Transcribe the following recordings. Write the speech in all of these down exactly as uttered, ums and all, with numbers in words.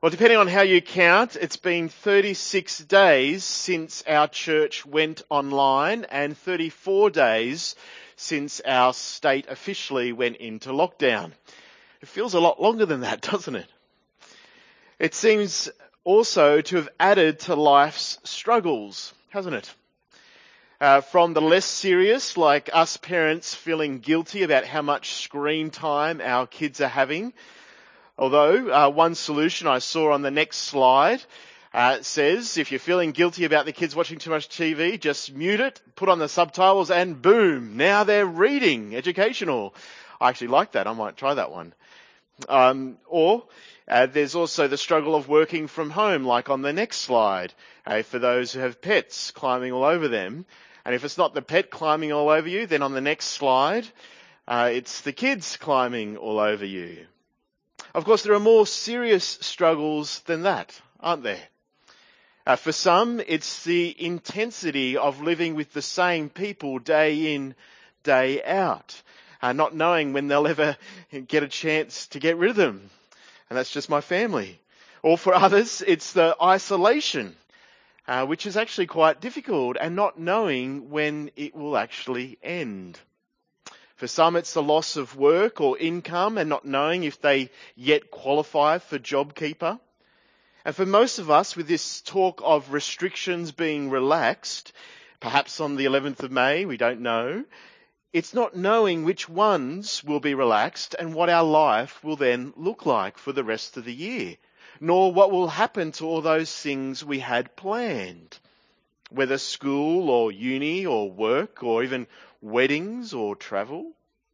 Well, depending on how you count, it's been thirty-six days since our church went online and thirty-four days since our state officially went into lockdown. It feels a lot longer than that, doesn't it? It seems also to have added to life's struggles, hasn't it? Uh, from the less serious, like us parents feeling guilty about how much screen time our kids are having. Although uh, one solution I saw on the next slide uh, says if you're feeling guilty about the kids watching too much T V, just mute it, put on the subtitles and boom, now they're reading, educational. I actually like that. I might try that one. Um, or uh, there's also the struggle of working from home, like on the next slide, uh, for those who have pets climbing all over them. And if it's not the pet climbing all over you, then on the next slide, uh, it's the kids climbing all over you. Of course, there are more serious struggles than that, aren't there? Uh, for some, it's the intensity of living with the same people day in, day out, uh, not knowing when they'll ever get a chance to get rid of them. And that's just my family. Or for others, it's the isolation, uh, which is actually quite difficult, and not knowing when it will actually end. For some, it's the loss of work or income and not knowing if they yet qualify for JobKeeper. And for most of us, with this talk of restrictions being relaxed, perhaps on the eleventh of May, we don't know, it's not knowing which ones will be relaxed and what our life will then look like for the rest of the year, nor what will happen to all those things we had planned, whether school or uni or work or even weddings or travel.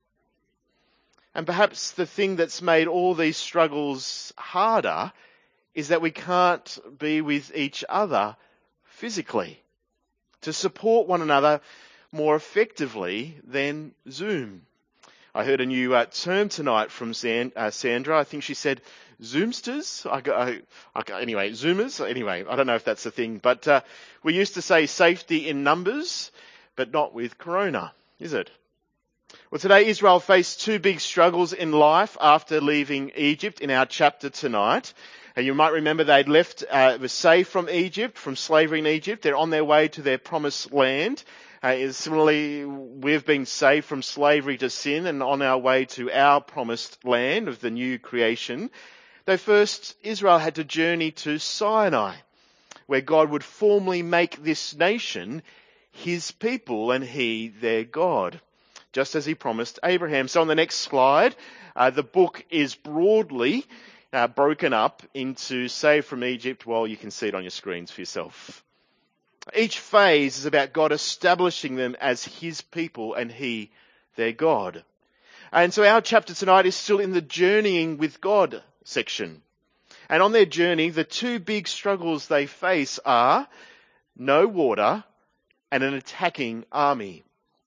And perhaps the thing that's made all these struggles harder is that we can't be with each other physically to support one another more effectively than Zoom. I heard a new uh, term tonight from Zan, uh, Sandra. I think she said Zoomsters. I, I, I, anyway, Zoomers. Anyway, I don't know if that's a thing. But uh, we used to say safety in numbers, but not with Corona, is it? Well, today Israel faced two big struggles in life after leaving Egypt in our chapter tonight. And you might remember they'd left, uh, were saved from Egypt, from slavery in Egypt. They're on their way to their promised land. Uh, similarly, we've been saved from slavery to sin and on our way to our promised land of the new creation. Though first, Israel had to journey to Sinai, where God would formally make this nation his people and he their God, just as he promised Abraham. So on the next slide, uh, the book is broadly uh, broken up into Saved from Egypt. Well, you can see it on your screens for yourself. Each phase is about God establishing them as his people and he their God. And so our chapter tonight is still in the journeying with God section. And on their journey, the two big struggles they face are no water and an attacking army.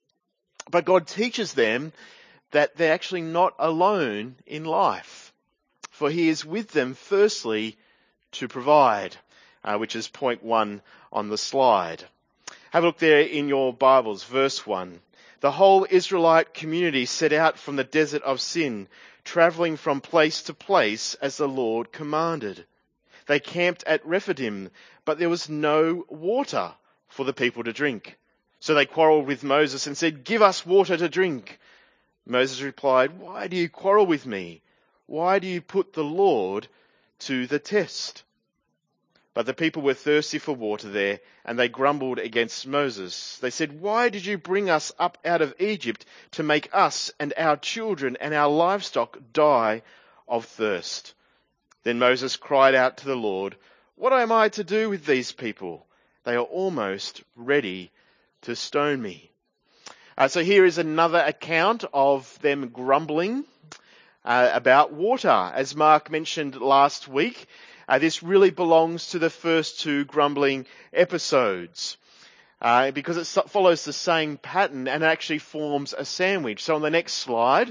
But God teaches them that they're actually not alone in life, for he is with them firstly to provide, uh, which is point one on the slide. Have a look there in your Bibles, verse one. The whole Israelite community set out from the desert of Sin, travelling from place to place as the Lord commanded. They camped at Rephidim, but there was no water for the people to drink. So they quarrelled with Moses and said, "Give us water to drink." Moses replied, "Why do you quarrel with me? Why do you put the Lord to the test?" But the people were thirsty for water there, and they grumbled against Moses. They said, "Why did you bring us up out of Egypt to make us and our children and our livestock die of thirst?" Then Moses cried out to the Lord, "What am I to do with these people? They are almost ready to stone me." Uh, so here is another account of them grumbling uh, about water. As Mark mentioned last week, uh, this really belongs to the first two grumbling episodes uh, because it follows the same pattern and actually forms a sandwich. So on the next slide,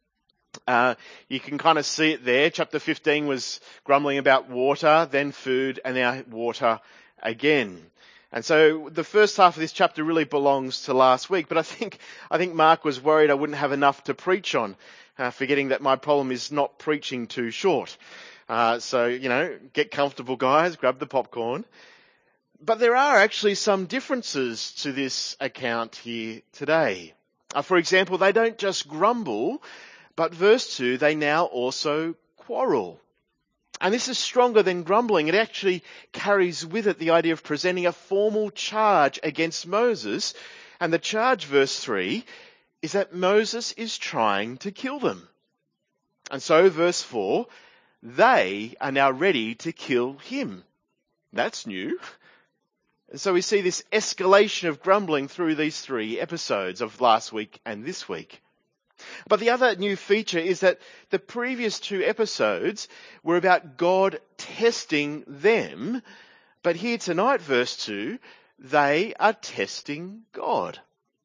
uh, you can kind of see it there. Chapter fifteen was grumbling about water, then food, and now water again. And so the first half of this chapter really belongs to last week, but I think I think Mark was worried I wouldn't have enough to preach on, uh, forgetting that my problem is not preaching too short. Uh, so, you know, get comfortable, guys, grab the popcorn. But there are actually some differences to this account here today. Uh, for example, they don't just grumble, but verse two, they now also quarrel. And this is stronger than grumbling. It actually carries with it the idea of presenting a formal charge against Moses. And the charge, verse three, is that Moses is trying to kill them. And so, verse four, they are now ready to kill him. That's new. And so we see this escalation of grumbling through these three episodes of last week and this week. But the other new feature is that the previous two episodes were about God testing them. But here tonight, verse two, they are testing God.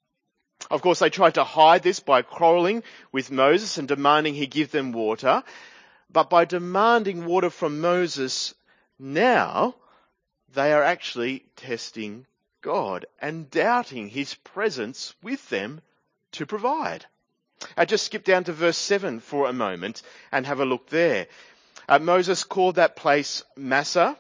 Of course, they tried to hide this by quarrelling with Moses and demanding he give them water. But by demanding water from Moses now, they are actually testing God and doubting his presence with them to provide. I just skip down to verse seven for a moment and have a look there. Uh, Moses called that place Massah,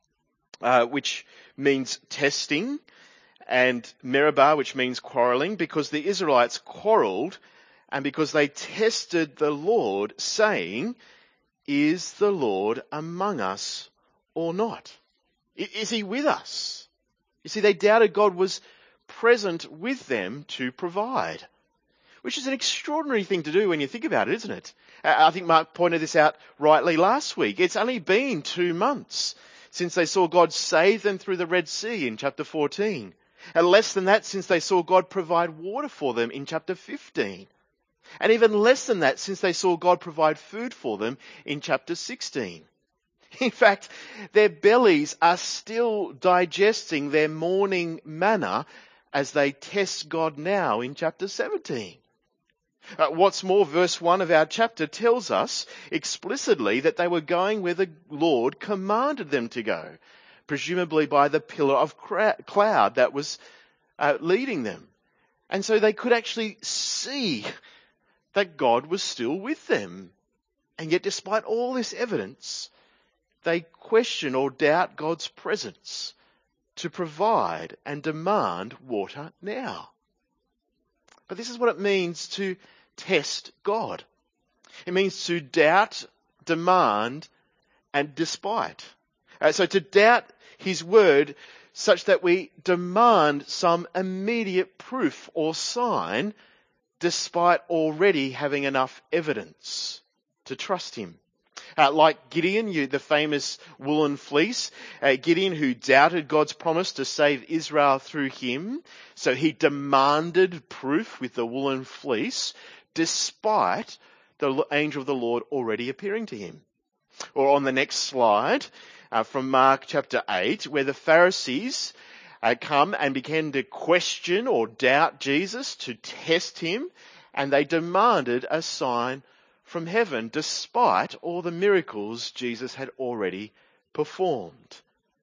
uh, which means testing, and Meribah, which means quarrelling, because the Israelites quarrelled and because they tested the Lord, saying, "Is the Lord among us or not? Is he with us?" You see, they doubted God was present with them to provide, which is an extraordinary thing to do when you think about it, isn't it? I think Mark pointed this out rightly last week. It's only been two months since they saw God save them through the Red Sea in chapter fourteen. And less than that since they saw God provide water for them in chapter fifteen. And even less than that since they saw God provide food for them in chapter sixteen. In fact, their bellies are still digesting their morning manna as they test God now in chapter seventeen. Uh, what's more, verse one of our chapter tells us explicitly that they were going where the Lord commanded them to go, presumably by the pillar of cloud that was uh, leading them. And so they could actually see that God was still with them. And yet, despite all this evidence, they question or doubt God's presence to provide and demand water now. But this is what it means to test God. It means to doubt, demand, and despite. Uh, so to doubt his word such that we demand some immediate proof or sign despite already having enough evidence to trust him. Uh, like Gideon, you, the famous woolen fleece, uh, Gideon who doubted God's promise to save Israel through him, so he demanded proof with the woolen fleece despite the angel of the Lord already appearing to him. Or on the next slide, uh, from Mark chapter eight, where the Pharisees uh, come and began to question or doubt Jesus to test him, and they demanded a sign from heaven despite all the miracles Jesus had already performed.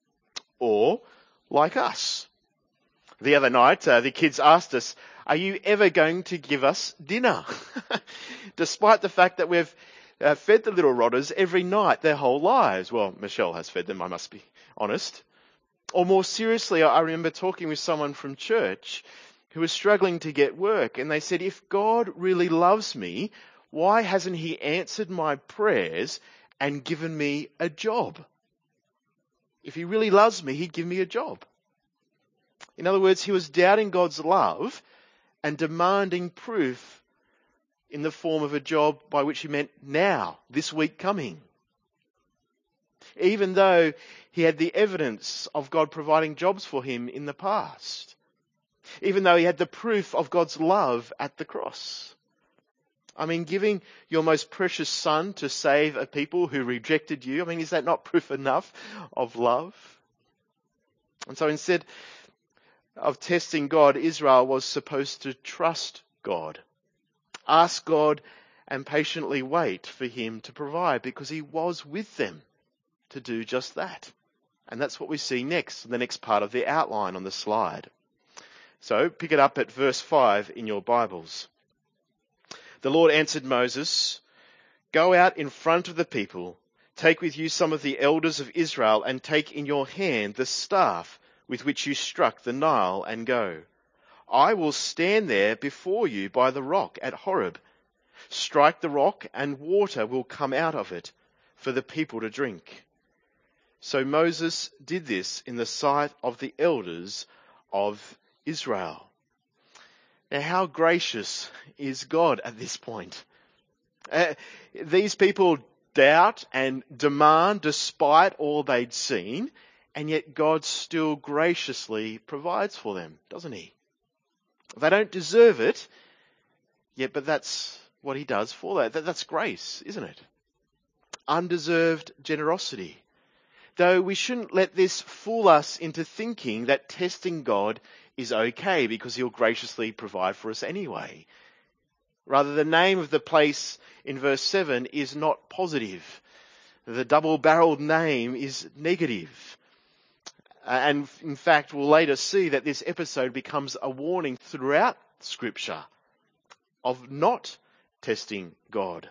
Or like us. The other night, uh, the kids asked us, "Are you ever going to give us dinner?" Despite the fact that we've uh, fed the little rotters every night their whole lives. Well, Michelle has fed them, I must be honest. Or more seriously, I remember talking with someone from church who was struggling to get work, and they said, "If God really loves me, why hasn't he answered my prayers and given me a job? If he really loves me, he'd give me a job." In other words, he was doubting God's love and demanding proof in the form of a job, by which he meant now, this week coming. Even though he had the evidence of God providing jobs for him in the past. Even though he had the proof of God's love at the cross. I mean, giving your most precious son to save a people who rejected you, I mean, is that not proof enough of love? And so instead of testing God, Israel was supposed to trust God. Ask God and patiently wait for him to provide, because he was with them to do just that. And that's what we see next, the next part of the outline on the slide. So pick it up at verse five in your Bibles. The Lord answered Moses, "Go out in front of the people, Take with you some of the elders of Israel and take in your hand the staff with which you struck the Nile and go. I will stand there before you by the rock at Horeb. Strike the rock and water will come out of it for the people to drink. So Moses did this in the sight of the elders of Israel. Now, how gracious is God at this point? Uh, these people doubt and demand despite all they'd seen, and yet God still graciously provides for them, doesn't he? They don't deserve it, yet, but that's what he does for that. That's grace, isn't it? Undeserved generosity. Though we shouldn't let this fool us into thinking that testing God is okay because he'll graciously provide for us anyway. Rather, the name of the place in verse seven is not positive. The double-barreled name is negative. And in fact, we'll later see that this episode becomes a warning throughout Scripture of not testing God.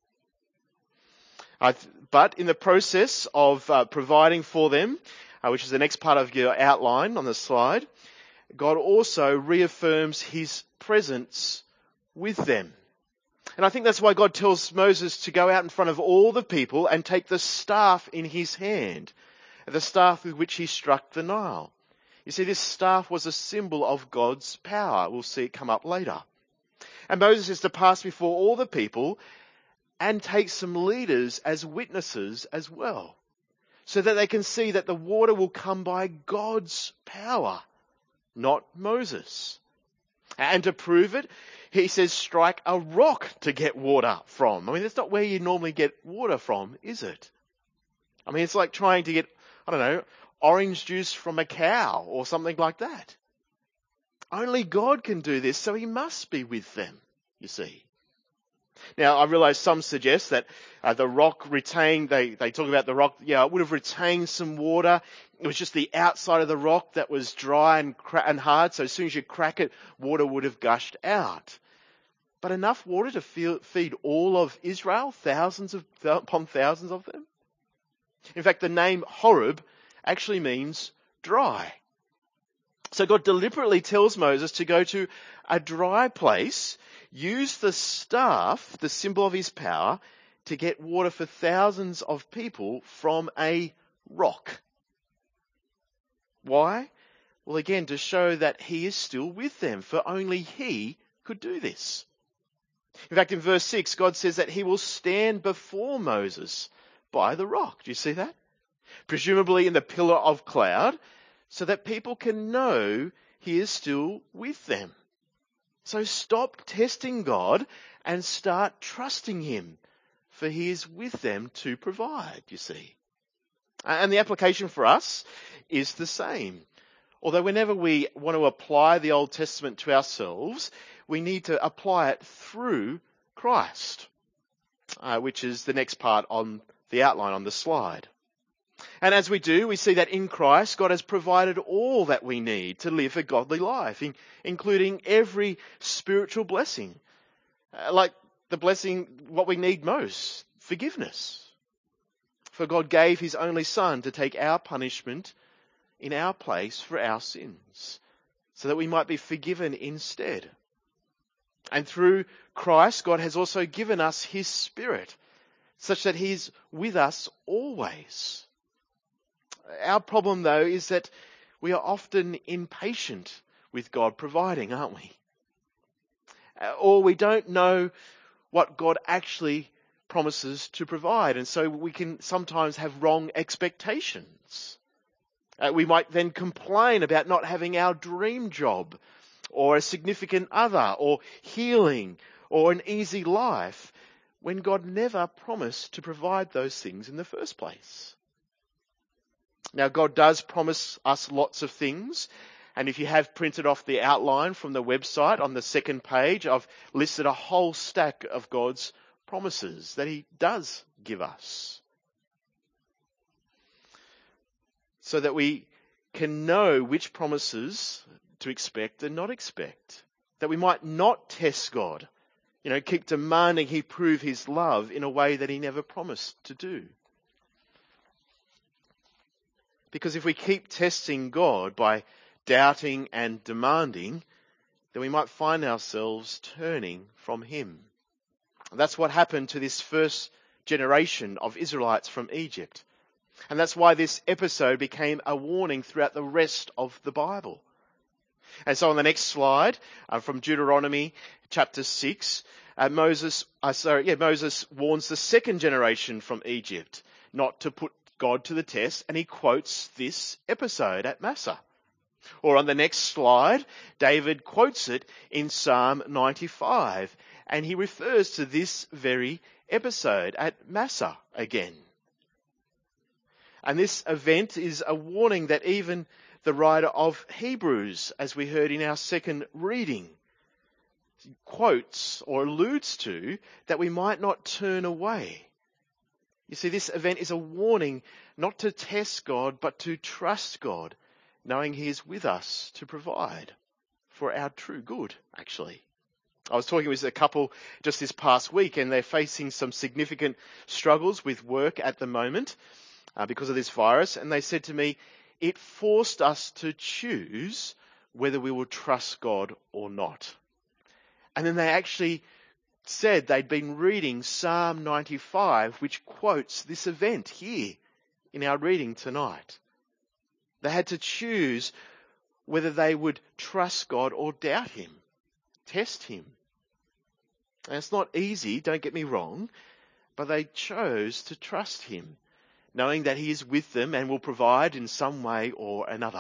Uh, but in the process of uh, providing for them, uh, which is the next part of your outline on the slide, God also reaffirms his presence with them. And I think that's why God tells Moses to go out in front of all the people and take the staff in his hand, the staff with which he struck the Nile. You see, this staff was a symbol of God's power. We'll see it come up later. And Moses is to pass before all the people and take some leaders as witnesses as well, so that they can see that the water will come by God's power, not Moses. And to prove it, he says, strike a rock to get water from. I mean, that's not where you normally get water from, is it? I mean, it's like trying to get, I don't know, orange juice from a cow or something like that. Only God can do this, so he must be with them, you see. Now, I realise some suggest that uh, the rock retained, they, they talk about the rock, yeah, it would have retained some water. It was just the outside of the rock that was dry and, cra- and hard, so as soon as you crack it, water would have gushed out. But enough water to feel, feed all of Israel, thousands of, upon thousands of them? In fact, the name Horeb actually means dry. So God deliberately tells Moses to go to a dry place, use the staff, the symbol of his power, to get water for thousands of people from a rock. Why? Well, again, to show that he is still with them, for only he could do this. In fact, in verse six, God says that he will stand before Moses by the rock. Do you see that? Presumably in the pillar of cloud, so that people can know he is still with them. So stop testing God and start trusting him, for he is with them to provide, you see. And the application for us is the same. Although whenever we want to apply the Old Testament to ourselves, we need to apply it through Christ, uh, which is the next part on the outline on the slide. And as we do, we see that in Christ, God has provided all that we need to live a godly life, in, including every spiritual blessing, uh, like the blessing, what we need most, forgiveness. For God gave his only Son to take our punishment in our place for our sins, so that we might be forgiven instead. And through Christ, God has also given us his Spirit, such that he's with us always. Our problem, though, is that we are often impatient with God providing, aren't we? Or we don't know what God actually promises to provide, and so we can sometimes have wrong expectations. Uh, we might then complain about not having our dream job, or a significant other, or healing, or an easy life, when God never promised to provide those things in the first place. Now, God does promise us lots of things, and if you have printed off the outline from the website on the second page, I've listed a whole stack of God's promises that he does give us, so that we can know which promises to expect and not expect, that we might not test God, you know, keep demanding he prove his love in a way that he never promised to do. Because if we keep testing God by doubting and demanding, then we might find ourselves turning from him. That's what happened to this first generation of Israelites from Egypt. And that's why this episode became a warning throughout the rest of the Bible. And so on the next slide, uh, from Deuteronomy chapter six, uh, Moses, uh, sorry, yeah, Moses warns the second generation from Egypt not to put God to the test, and he quotes this episode at Massah. Or on the next slide, David quotes it in Psalm ninety-five, and he refers to this very episode at Massah again. And this event is a warning that even the writer of Hebrews, as we heard in our second reading, quotes or alludes to, that we might not turn away. You see, this event is a warning not to test God, but to trust God, knowing he is with us to provide for our true good, actually. I was talking with a couple just this past week, and they're facing some significant struggles with work at the moment uh, because of this virus. And they said to me, it forced us to choose whether we will trust God or not. And then they actually said they'd been reading Psalm ninety-five, which quotes this event here in our reading tonight. They had to choose whether they would trust God or doubt him, test him. And it's not easy, don't get me wrong, but they chose to trust him, knowing that he is with them and will provide in some way or another.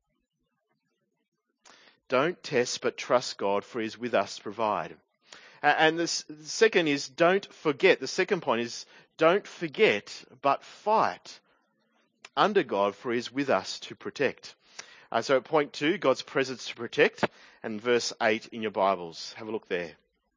Don't test, but trust God, for he is with us to provide. And the second is, don't forget. The second point is, don't forget, but fight under God, for he is with us to protect. Uh, so at point two, God's presence to protect, and verse eight in your Bibles. Have a look there.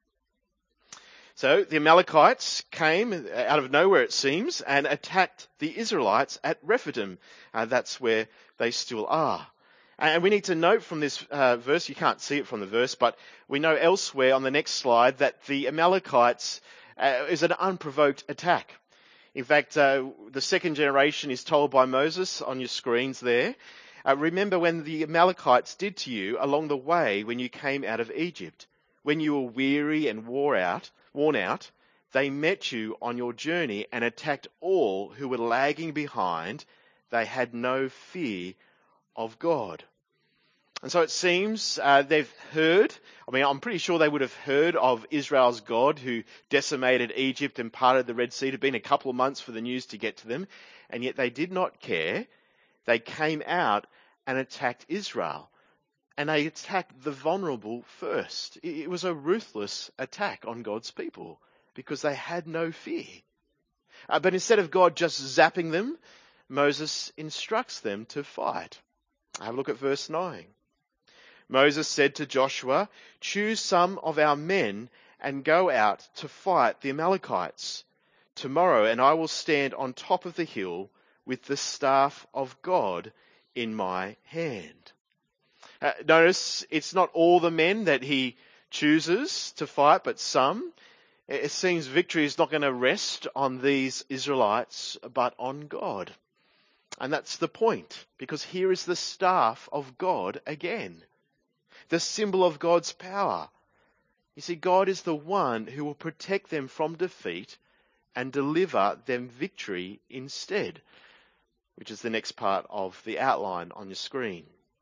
So the Amalekites came out of nowhere, it seems, and attacked the Israelites at Rephidim. Uh, that's where they still are. And we need to note from this uh, verse, you can't see it from the verse, but we know elsewhere on the next slide that the Amalekites uh, is an unprovoked attack. In fact, uh, the second generation is told by Moses on your screens there, uh, remember when the Amalekites did to you along the way when you came out of Egypt, when you were weary and wore out, worn out, they met you on your journey and attacked all who were lagging behind. They had no fear of God. And so it seems uh, they've heard, I mean, I'm pretty sure they would have heard of Israel's God who decimated Egypt and parted the Red Sea. It had been a couple of months for the news to get to them, and yet they did not care. They came out and attacked Israel, and they attacked the vulnerable first. It was a ruthless attack on God's people because they had no fear. Uh, but instead of God just zapping them, Moses instructs them to fight. Have a look at verse nine. Moses said to Joshua, choose some of our men and go out to fight the Amalekites tomorrow, and I will stand on top of the hill with the staff of God in my hand. Uh, notice it's not all the men that he chooses to fight, but some. It seems victory is not going to rest on these Israelites, but on God. And that's the point, because here is the staff of God again, the symbol of God's power. You see, God is the one who will protect them from defeat and deliver them victory instead, which is the next part of the outline on your screen.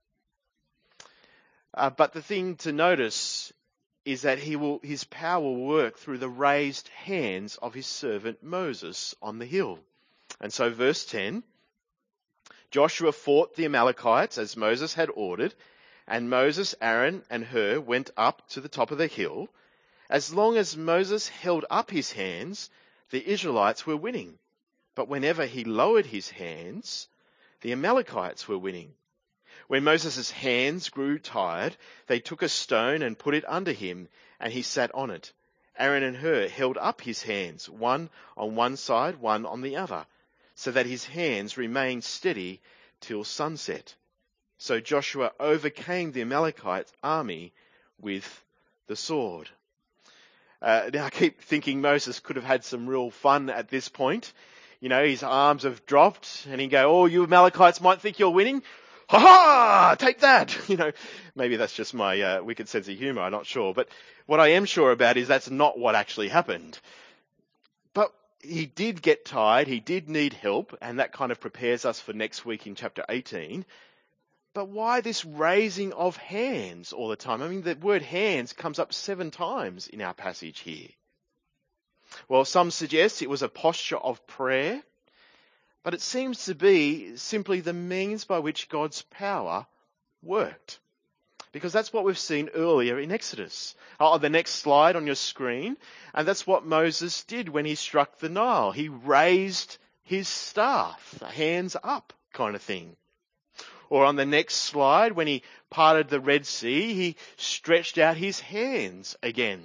Uh, but the thing to notice is that he will, his power will work through the raised hands of his servant Moses on the hill. And so verse ten, Joshua fought the Amalekites as Moses had ordered, and Moses, Aaron, and Hur went up to the top of the hill. As long as Moses held up his hands, the Israelites were winning. But whenever he lowered his hands, the Amalekites were winning. When Moses' hands grew tired, they took a stone and put it under him, and he sat on it. Aaron and Hur held up his hands, one on one side, one on the other, so that his hands remained steady till sunset. So Joshua overcame the Amalekite army with the sword. Uh, now I keep thinking Moses could have had some real fun at this point. you know, his arms have dropped and he'd go, oh, you Amalekites might think you're winning. Ha ha! Take that! You know, maybe that's just my uh, wicked sense of humour, I'm not sure. But what I am sure about is that's not what actually happened. But he did get tired, he did need help, and that kind of prepares us for next week in chapter eighteen. But why this raising of hands all the time? I mean, the word hands comes up seven times in our passage here. Well, some suggest it was a posture of prayer, but it seems to be simply the means by which God's power worked. Because that's what we've seen earlier in Exodus. On the next slide on your screen, and that's what Moses did when he struck the Nile. He raised his staff, hands up kind of thing. Or on the next slide, when he parted the Red Sea, he stretched out his hands again.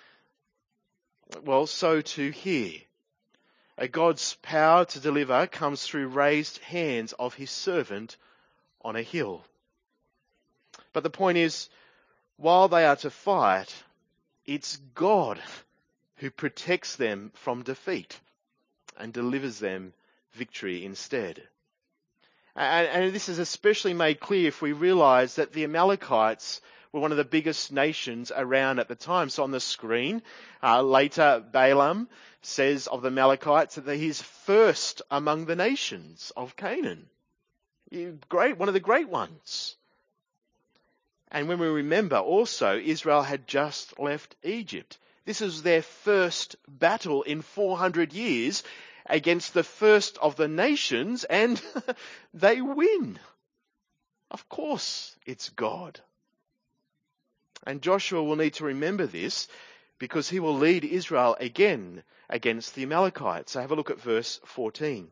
Well, so too here. God's power to deliver comes through raised hands of his servant on a hill. But the point is, while they are to fight, it's God who protects them from defeat and delivers them victory instead. And, and this is especially made clear if we realise that the Amalekites were one of the biggest nations around at the time. So on the screen, uh, later Balaam says of the Amalekites that he's first among the nations of Canaan. Great, one of the great ones. And when we remember also, Israel had just left Egypt. This is their first battle in four hundred years against the first of the nations, and they win. Of course, it's God. And Joshua will need to remember this because he will lead Israel again against the Amalekites. So have a look at verse fourteen.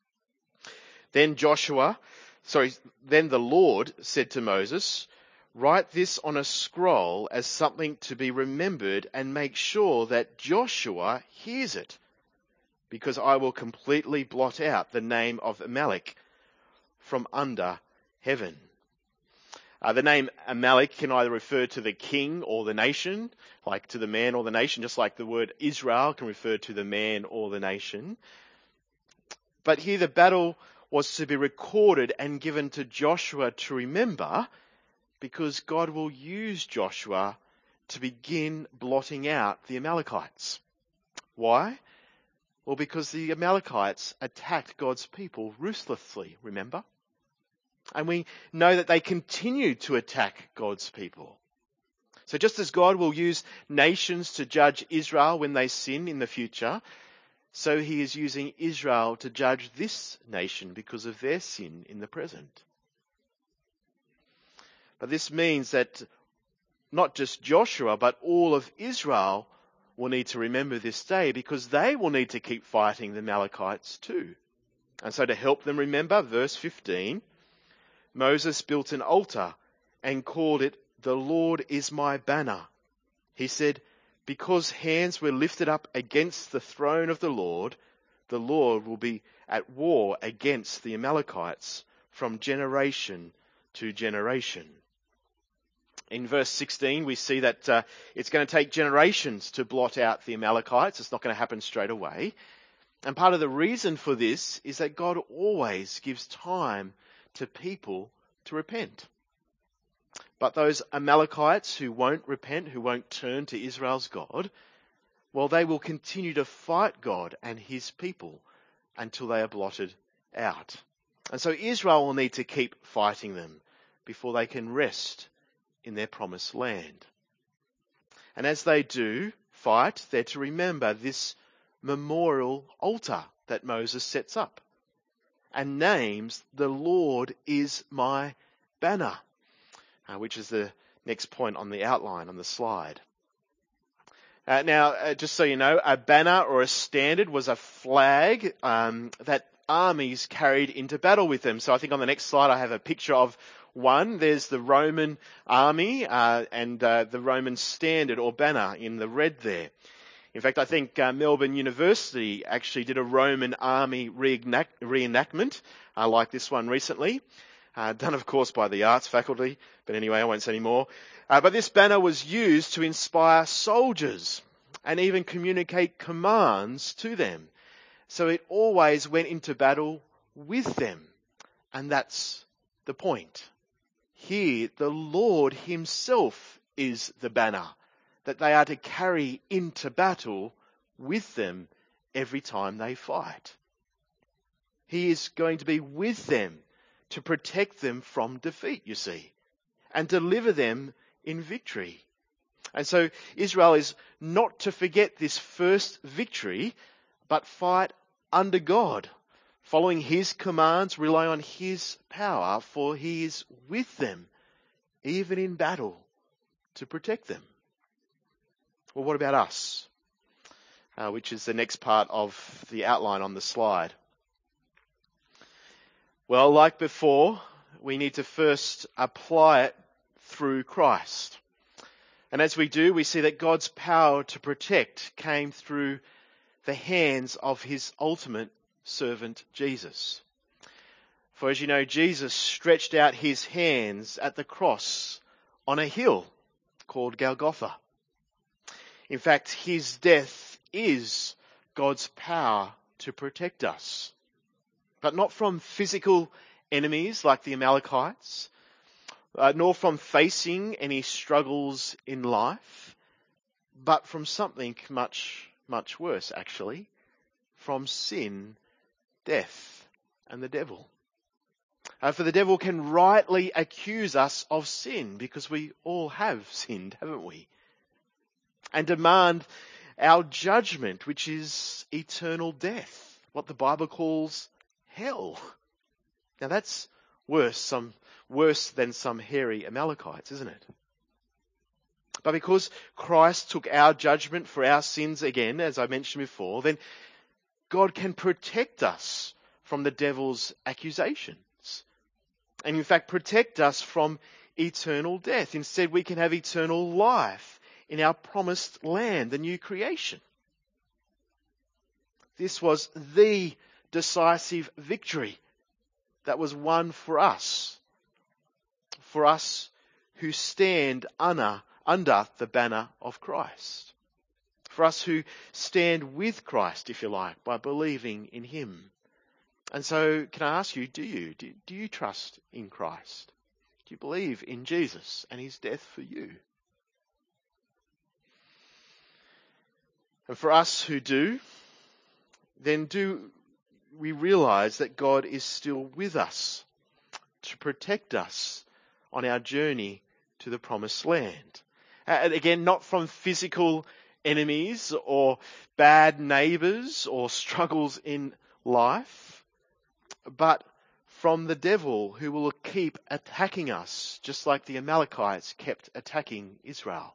Then Joshua, sorry, then the Lord said to Moses, write this on a scroll as something to be remembered and make sure that Joshua hears it, because I will completely blot out the name of Amalek from under heaven. Uh, the name Amalek can either refer to the king or the nation, like to the man or the nation, just like the word Israel can refer to the man or the nation. But here the battle was to be recorded and given to Joshua to remember, because God will use Joshua to begin blotting out the Amalekites. Why? Well, because the Amalekites attacked God's people ruthlessly, remember? And we know that they continue to attack God's people. So just as God will use nations to judge Israel when they sin in the future, so he is using Israel to judge this nation because of their sin in the present. But this means that not just Joshua, but all of Israel will need to remember this day, because they will need to keep fighting the Amalekites too. And so to help them remember, verse fifteen, Moses built an altar and called it, "The Lord is my banner." He said, because hands were lifted up against the throne of the Lord, the Lord will be at war against the Amalekites from generation to generation. In verse sixteen, we see that uh, it's going to take generations to blot out the Amalekites. It's not going to happen straight away. And part of the reason for this is that God always gives time to people to repent. But those Amalekites who won't repent, who won't turn to Israel's God, well, they will continue to fight God and his people until they are blotted out. And so Israel will need to keep fighting them before they can rest in their promised land. And as they do fight, they're to remember this memorial altar that Moses sets up and names, "The Lord is my banner," uh, which is the next point on the outline on the slide. Uh, now, uh, just so you know, a banner or a standard was a flag um, that armies carried into battle with them. So I think on the next slide I have a picture of one. There's the Roman army uh, and uh, the Roman standard or banner in the red there. In fact, I think uh, Melbourne University actually did a Roman army reenact- reenactment uh, like this one recently, uh, done of course by the arts faculty, but anyway, I won't say any more. Uh, but this banner was used to inspire soldiers and even communicate commands to them. So it always went into battle with them. And that's the point. Here, the Lord himself is the banner that they are to carry into battle with them every time they fight. He is going to be with them to protect them from defeat, you see, and deliver them in victory. And so Israel is not to forget this first victory, but fight under God, following his commands, rely on his power, for he is with them, even in battle, to protect them. Well, what about us? Uh, which is the next part of the outline on the slide. Well, like before, we need to first apply it through Christ. And as we do, we see that God's power to protect came through the hands of his ultimate servant, Jesus. For as you know, Jesus stretched out his hands at the cross on a hill called Golgotha. In fact, his death is God's power to protect us. But not from physical enemies like the Amalekites, uh, nor from facing any struggles in life, but from something much, much worse, actually, from sin, death, and the devil. Uh, for the devil can rightly accuse us of sin, because we all have sinned, haven't we? And demand our judgment, which is eternal death, what the Bible calls hell. Now that's worse, some worse than some hairy Amalekites, isn't it? But because Christ took our judgment for our sins again, as I mentioned before, then God can protect us from the devil's accusations. And in fact, protect us from eternal death. Instead, we can have eternal life in our promised land, the new creation. This was the decisive victory that was won for us, for us who stand under, under the banner of Christ, for us who stand with Christ, if you like, by believing in him. And so can I ask you, do you, do, do you trust in Christ? Do you believe in Jesus and his death for you? And for us who do, then do we realize that God is still with us to protect us on our journey to the promised land. And again, not from physical enemies or bad neighbours or struggles in life, but from the devil who will keep attacking us, just like the Amalekites kept attacking Israel.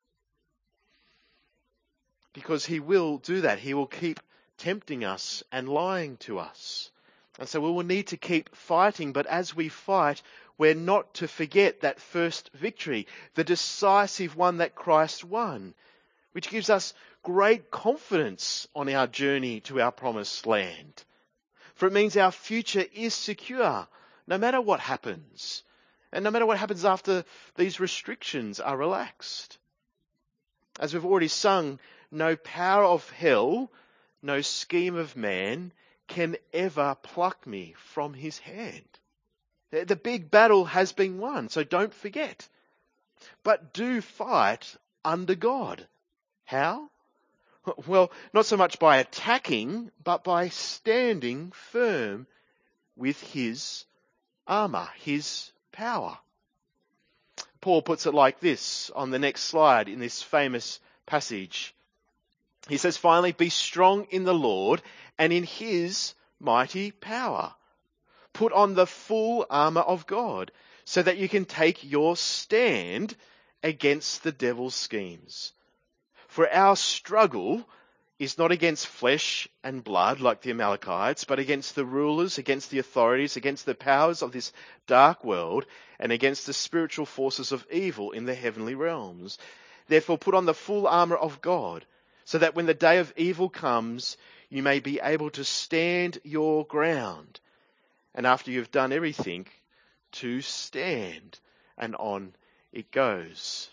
Because he will do that. He will keep tempting us and lying to us. And so we will need to keep fighting. But as we fight, we're not to forget that first victory, the decisive one that Christ won, which gives us great confidence on our journey to our promised land. For it means our future is secure, no matter what happens. And no matter what happens after these restrictions are relaxed. As we've already sung, no power of hell, no scheme of man can ever pluck me from his hand. The big battle has been won, so don't forget. But do fight under God. How? Well, not so much by attacking, but by standing firm with his armour, his power. Paul puts it like this on the next slide in this famous passage. He says, finally, be strong in the Lord and in his mighty power. Put on the full armour of God so that you can take your stand against the devil's schemes. For our struggle is not against flesh and blood like the Amalekites, but against the rulers, against the authorities, against the powers of this dark world, and against the spiritual forces of evil in the heavenly realms. Therefore put on the full armour of God, so that when the day of evil comes, you may be able to stand your ground. And after you've done everything, to stand. And on it goes.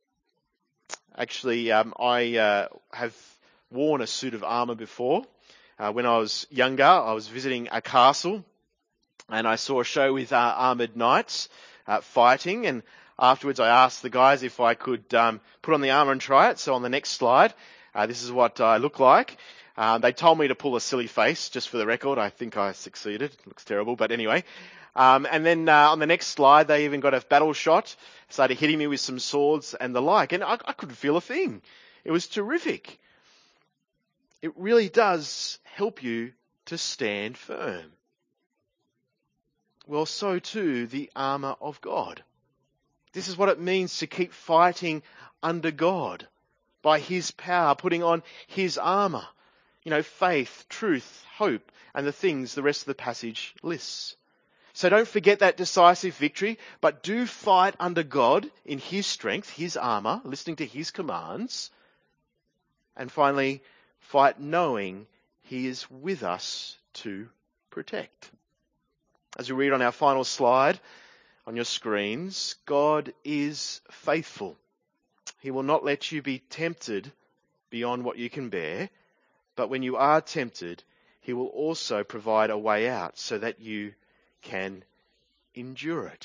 Actually, um, I uh, have worn a suit of armour before. Uh, when I was younger, I was visiting a castle and I saw a show with uh, armoured knights uh, fighting, and afterwards I asked the guys if I could um, put on the armour and try it. So on the next slide, uh, this is what I look like. Um, they told me to pull a silly face, just for the record. I think I succeeded. It looks terrible, but anyway. Um, and then uh, on the next slide, they even got a battle shot, started hitting me with some swords and the like, and I, I couldn't feel a thing. It was terrific. It really does help you to stand firm. Well, so too the armour of God. This is what it means to keep fighting under God, by His power, putting on His armour. You know, faith, truth, hope, and the things the rest of the passage lists. So don't forget that decisive victory, but do fight under God in His strength, His armour, listening to His commands. And finally, fight knowing He is with us to protect. As we read on our final slide on your screens, God is faithful. He will not let you be tempted beyond what you can bear, but when you are tempted, He will also provide a way out so that you can endure it.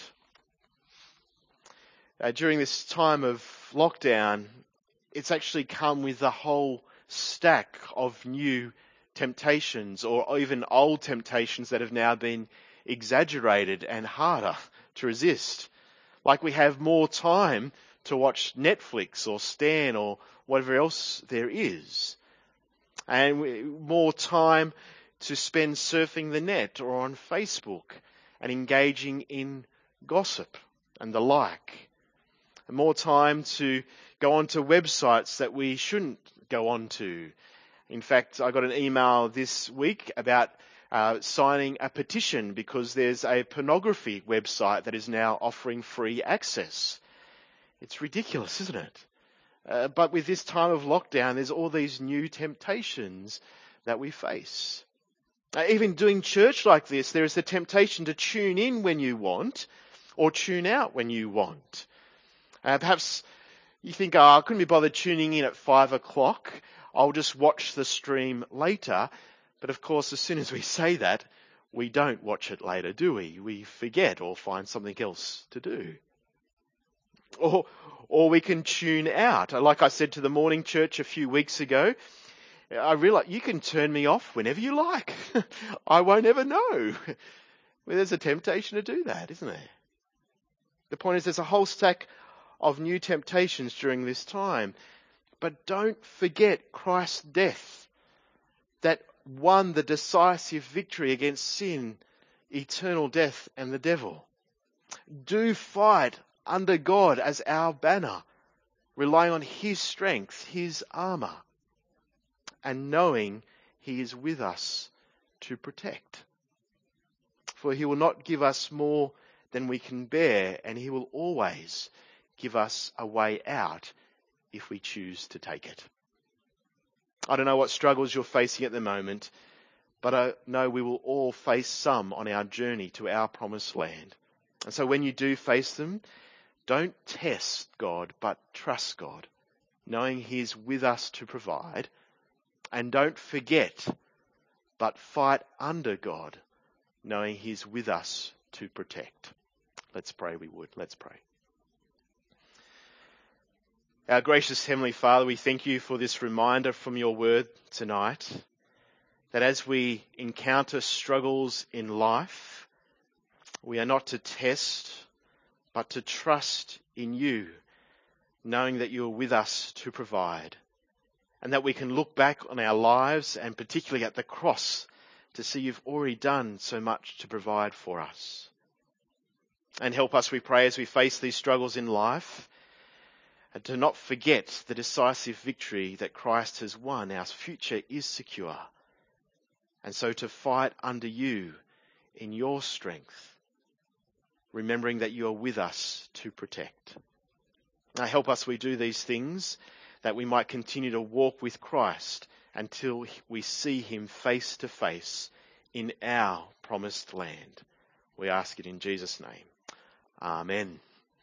Uh, during this time of lockdown, it's actually come with a whole stack of new temptations, or even old temptations that have now been exaggerated and harder to resist. Like we have more time to watch Netflix or Stan or whatever else there is, and we, more time to spend surfing the net or on Facebook and engaging in gossip and the like. And more time to go onto websites that we shouldn't go onto. In fact, I got an email this week about uh, signing a petition because there's a pornography website that is now offering free access. It's ridiculous, isn't it? Uh, but with this time of lockdown, there's all these new temptations that we face. Uh, even doing church like this, there is the temptation to tune in when you want or tune out when you want. Uh, perhaps you think, oh, I couldn't be bothered tuning in at five o'clock. I'll just watch the stream later. But of course, as soon as we say that, we don't watch it later, do we? We forget or find something else to do. Or, or we can tune out. Like I said to the morning church a few weeks ago, I realize you can turn me off whenever you like. I won't ever know. Well, there's a temptation to do that, isn't there? The point is there's a whole stack of new temptations during this time. But don't forget Christ's death that won the decisive victory against sin, eternal death, and the devil. Do fight under God as our banner, relying on His strength, His armour, and knowing He is with us to protect. For He will not give us more than we can bear, and He will always give us a way out if we choose to take it. I don't know what struggles you're facing at the moment, but I know we will all face some on our journey to our promised land. And so when you do face them, don't test God, but trust God, knowing He's with us to provide. And don't forget, but fight under God, knowing He's with us to protect. Let's pray, we would. Let's pray. Our gracious Heavenly Father, we thank You for this reminder from Your word tonight, that as we encounter struggles in life, we are not to test, but to trust in You, knowing that You are with us to provide, and that we can look back on our lives and particularly at the cross to see You've already done so much to provide for us. And help us, we pray, as we face these struggles in life, and to not forget the decisive victory that Christ has won. Our future is secure. And so to fight under You in Your strength, remembering that You are with us to protect. Now help us we do these things, that we might continue to walk with Christ until we see Him face to face in our promised land. We ask it in Jesus' name. Amen.